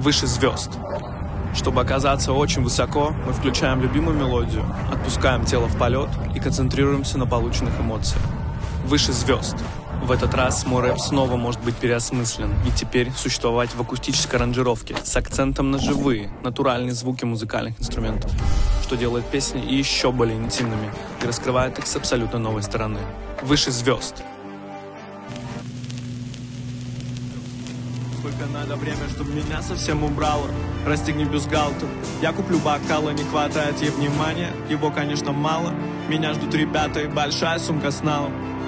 выше звезд. Чтобы оказаться очень высоко, мы включаем любимую мелодию, отпускаем тело в полет и концентрируемся на полученных эмоциях. Выше звезд. В этот раз мой рэп снова может быть переосмыслен и теперь существовать в акустической аранжировке с акцентом на живые, натуральные звуки музыкальных инструментов, что делает песни еще более интимными и раскрывает их с абсолютно новой стороны. Выше звезд. Сколько надо время, чтобы меня совсем убрало? Расстегни бюстгальтер, я куплю бокалы, не хватает ей внимания, его, конечно, мало. Меня ждут ребята и большая сумка с налом.